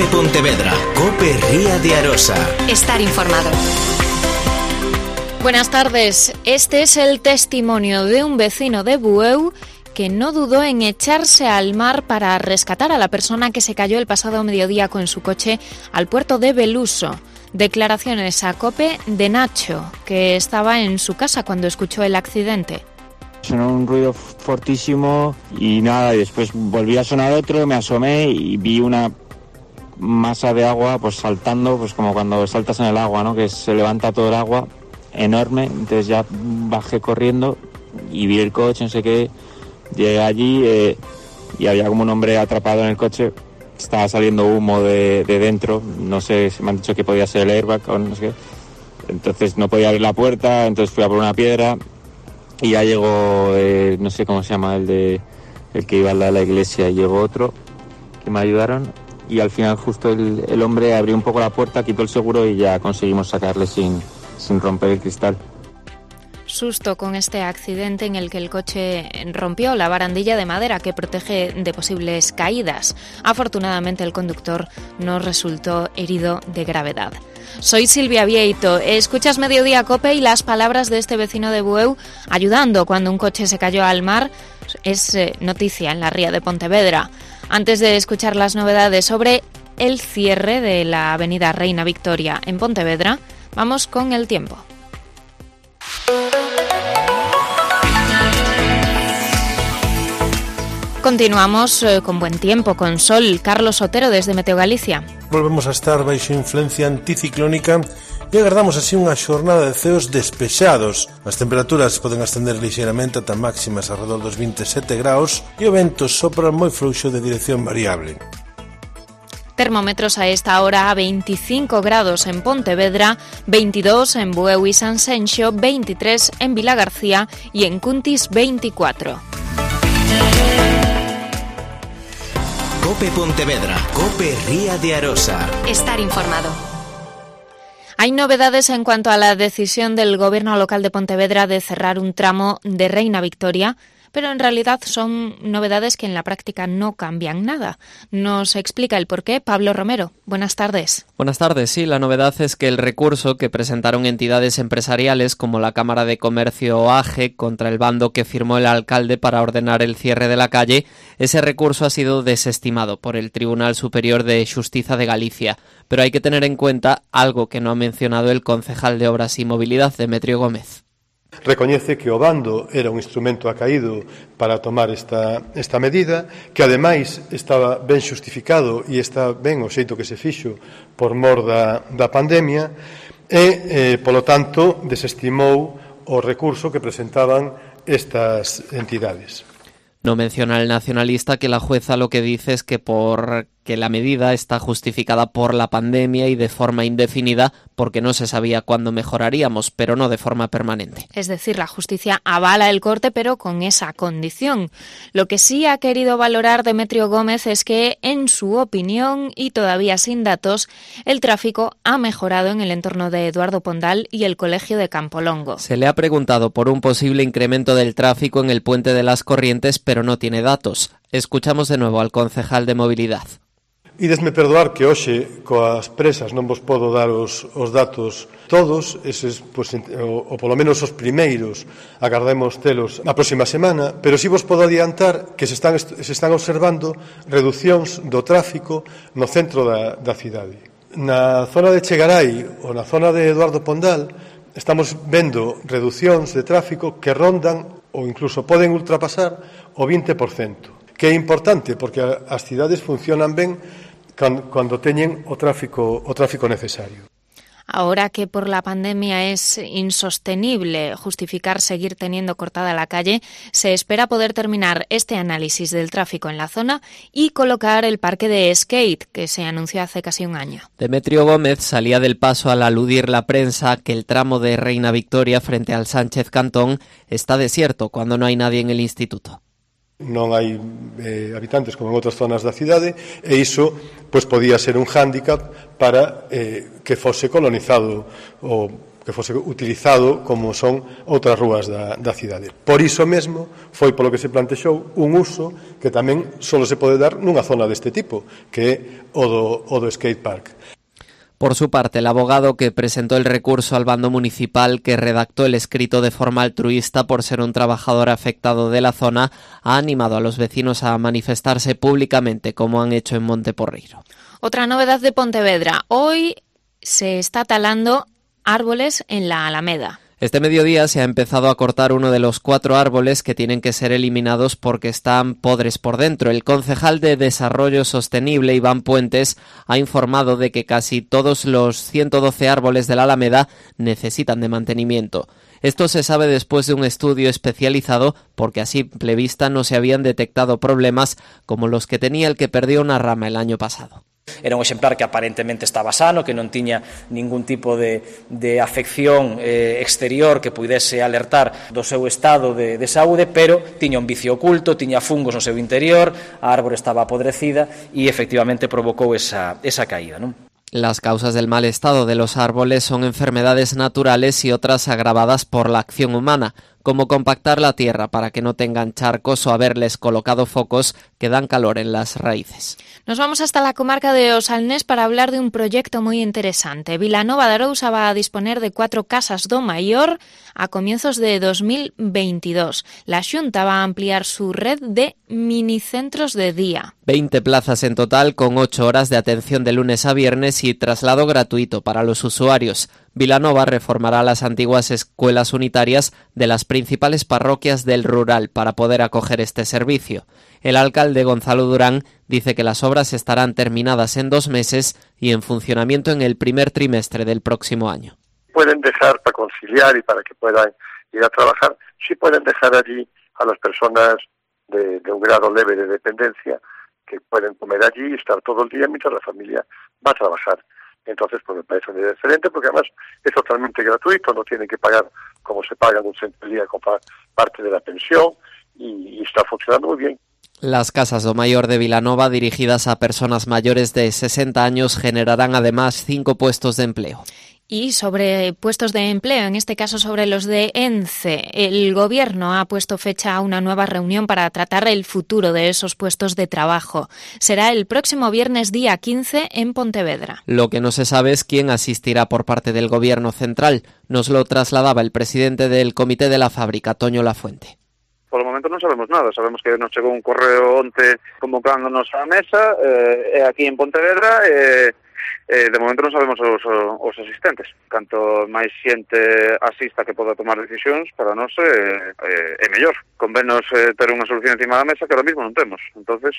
COPE Pontevedra, COPE Ría de Arosa. Estar informado. Buenas tardes. Este es el testimonio de un vecino de Bueu que no dudó en echarse al mar para rescatar a la persona que se cayó el pasado mediodía con su coche al puerto de Beluso. Declaraciones a COPE de Nacho, que estaba en su casa cuando escuchó el accidente. Sonó un ruido fortísimo y nada, y después volví a sonar otro, me asomé y vi una masa de agua pues saltando, pues como cuando saltas en el agua, ¿no? Que se levanta todo el agua, enorme. Entonces ya bajé corriendo y vi el coche, no sé qué. Llegué allí y había como un hombre atrapado en el coche. Estaba saliendo humo de dentro, no sé, me han dicho que podía ser el airbag o no sé qué. Entonces no podía abrir la puerta, entonces fui a por una piedra y ya llegó, no sé cómo se llama, el que iba a la iglesia, y llegó otro que me ayudaron y al final justo el hombre abrió un poco la puerta, quitó el seguro y ya conseguimos sacarle sin romper el cristal. Susto con este accidente en el que el coche rompió la barandilla de madera que protege de posibles caídas. Afortunadamente el conductor no resultó herido de gravedad. Soy Silvia Vieito, escuchas Mediodía COPE y las palabras de este vecino de Bueu ayudando cuando un coche se cayó al mar es noticia en la ría de Pontevedra. Antes de escuchar las novedades sobre el cierre de la avenida Reina Victoria en Pontevedra, vamos con el tiempo. Continuamos con buen tiempo, con sol. Carlos Otero desde Meteo Galicia. Volvemos a estar baixo influencia anticiclónica e agardamos así unha xornada de ceos despexados. As temperaturas poden ascender lixeiramente ata máximas alrededor dos 27 graus e o vento sopra moi fluxo de dirección variable. Termómetros a esta hora a 25 grados en Pontevedra, 22 en Bueu y Sanxenxo, 23 en Vilagarcía y en Cuntis 24. COPE Pontevedra, COPE Ría de Arosa. Estar informado. Hay novedades en cuanto a la decisión del Gobierno local de Pontevedra de cerrar un tramo de Reina Victoria, pero en realidad son novedades que en la práctica no cambian nada. Nos explica el porqué Pablo Romero. Buenas tardes. Buenas tardes. Sí, la novedad es que el recurso que presentaron entidades empresariales como la Cámara de Comercio AGE contra el bando que firmó el alcalde para ordenar el cierre de la calle, ese recurso ha sido desestimado por el Tribunal Superior de Xustiza de Galicia. Pero hay que tener en cuenta algo que no ha mencionado el concejal de Obras y Movilidad, Demetrio Gómez. Recoñece que o bando era un instrumento acaído para tomar esta medida, que ademais estaba ben xustificado e está ben o xeito que se fixo por mor da pandemia e, polo tanto, desestimou o recurso que presentaban estas entidades. No menciona el nacionalista que la jueza lo que dice es que la medida está justificada por la pandemia y de forma indefinida porque no se sabía cuándo mejoraríamos, pero no de forma permanente. Es decir, la justicia avala el corte, pero con esa condición. Lo que sí ha querido valorar Demetrio Gómez es que, en su opinión, y todavía sin datos, el tráfico ha mejorado en el entorno de Eduardo Pondal y el Colegio de Campolongo. Se le ha preguntado por un posible incremento del tráfico en el Puente de las Corrientes, pero no tiene datos. Escuchamos de nuevo al concejal de Movilidad. Idesme perdoar que hoxe coas presas non vos podo dar os datos todos, eses, pues, ou polo menos os primeiros agardemos telos a próxima semana, pero si vos podo adiantar que se están observando reducións do tráfico no centro da cidade. Na zona de Chegarai ou na zona de Eduardo Pondal estamos vendo reducións de tráfico que rondan ou incluso poden ultrapasar o 20%, que é importante porque as cidades funcionan ben cando teñen o tráfico necesario. Ahora que por la pandemia es insostenible justificar seguir teniendo cortada la calle, se espera poder terminar este análisis del tráfico en la zona y colocar el parque de skate que se anunció hace casi un año. Demetrio Gómez salía del paso al aludir la prensa que el tramo de Reina Victoria frente al Sánchez Cantón está desierto cuando no hay nadie en el instituto. Non hai habitantes como en outras zonas da cidade e iso pois podía ser un hándicap para que fose colonizado ou que fose utilizado como son outras rúas da cidade. Por iso mesmo foi polo que se plantexou un uso que tamén só se pode dar nunha zona deste tipo, que é o do skate park. Por su parte, el abogado que presentó el recurso al bando municipal que redactó el escrito de forma altruista por ser un trabajador afectado de la zona, ha animado a los vecinos a manifestarse públicamente, como han hecho en Monteporreiro. Otra novedad de Pontevedra. Hoy se está talando árboles en la Alameda. Este mediodía se ha empezado a cortar uno de los 4 árboles que tienen que ser eliminados porque están podres por dentro. El concejal de Desarrollo Sostenible, Iván Puentes, ha informado de que casi todos los 112 árboles de la Alameda necesitan de mantenimiento. Esto se sabe después de un estudio especializado porque a simple vista no se habían detectado problemas como los que tenía el que perdió una rama el año pasado. Era un exemplar que aparentemente estaba sano, que non tiña ningún tipo de afección exterior que pudese alertar do seu estado de saúde, pero tiña un vicio oculto, tiña fungos no seu interior, a árbore estaba apodrecida e efectivamente provocou esa caída, non? Las causas del mal estado de los árboles son enfermedades naturales y otras agravadas por la acción humana, como compactar la tierra para que no tengan charcos o haberles colocado focos que dan calor en las raíces. Nos vamos hasta la comarca de Osalnés para hablar de un proyecto muy interesante. Vilanova de Arousa va a disponer de 4 casas do maior a comienzos de 2022. La Xunta va a ampliar su red de minicentros de día. 20 plazas en total con 8 horas de atención de lunes a viernes y traslado gratuito para los usuarios. Vilanova reformará las antiguas escuelas unitarias de las principales parroquias del rural para poder acoger este servicio. El alcalde Gonzalo Durán dice que las obras estarán terminadas en 2 meses y en funcionamiento en el primer trimestre del próximo año. Pueden dejar para conciliar y para que puedan ir a trabajar, sí pueden dejar allí a las personas de un grado leve de dependencia que pueden comer allí y estar todo el día mientras la familia va a trabajar. Entonces, pues me parece una idea excelente porque además es totalmente gratuito, no tienen que pagar como se paga en un centro de día con parte de la pensión y está funcionando muy bien. Las casas do maior de Vilanova dirigidas a personas mayores de 60 años generarán además 5 puestos de empleo. Y sobre puestos de empleo, en este caso sobre los de ENCE, el Gobierno ha puesto fecha a una nueva reunión para tratar el futuro de esos puestos de trabajo. Será el próximo viernes día 15 en Pontevedra. Lo que no se sabe es quién asistirá por parte del Gobierno central. Nos lo trasladaba el presidente del Comité de la Fábrica, Toño Lafuente. Por o momento non sabemos nada, sabemos que nos chegou un correo onte convocándonos á mesa, aquí en Pontevedra, de momento non sabemos os asistentes. Canto máis xente asista que poda tomar decisións, para nós é mellor. Convenos ter unha solución encima da mesa que ahora mismo non temos. Entonces,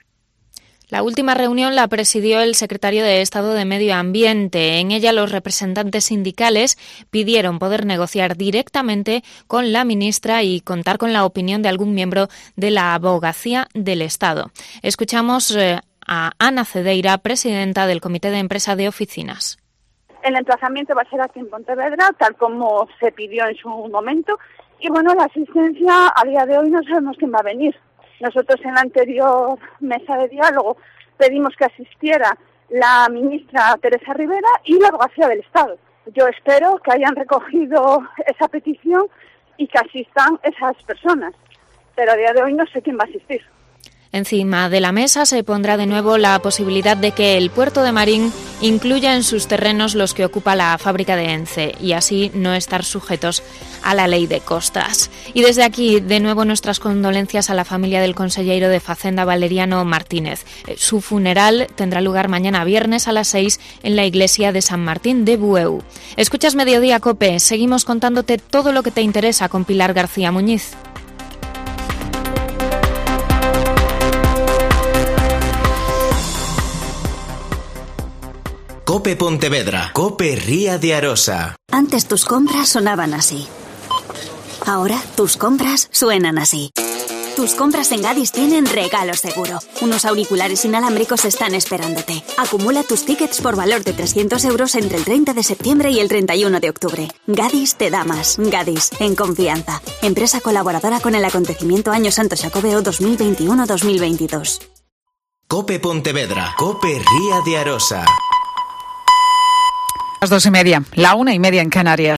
la última reunión la presidió el secretario de Estado de Medio Ambiente. En ella los representantes sindicales pidieron poder negociar directamente con la ministra y contar con la opinión de algún miembro de la Abogacía del Estado. Escuchamos a Ana Cedeira, presidenta del Comité de Empresa de Oficinas. El emplazamiento va a ser aquí en Pontevedra, tal como se pidió en su momento. Y bueno, la asistencia a día de hoy no sabemos quién va a venir. Nosotros en la anterior mesa de diálogo pedimos que asistiera la ministra Teresa Rivera y la Abogacía del Estado. Yo espero que hayan recogido esa petición y que asistan esas personas, pero a día de hoy no sé quién va a asistir. Encima de la mesa se pondrá de nuevo la posibilidad de que el puerto de Marín incluya en sus terrenos los que ocupa la fábrica de ENCE y así no estar sujetos a la ley de costas. Y desde aquí, de nuevo, nuestras condolencias a la familia del conselleiro de Facenda, Valeriano Martínez. Su funeral tendrá lugar mañana viernes a las 6 en la iglesia de San Martín de Bueu. Escuchas Mediodía COPE, seguimos contándote todo lo que te interesa con Pilar García Muñiz. COPE Pontevedra. COPE Ría de Arosa. Antes tus compras sonaban así. Ahora tus compras suenan así. Tus compras en Gadis tienen regalo seguro. Unos auriculares inalámbricos están esperándote. Acumula tus tickets por valor de 300 euros entre el 30 de septiembre y el 31 de octubre. Gadis te da más. Gadis, en confianza. Empresa colaboradora con el acontecimiento Año Santo Xacobeo 2021-2022. COPE Pontevedra. COPE Ría de Arosa. Las 2:30, la 1:30 en Canarias.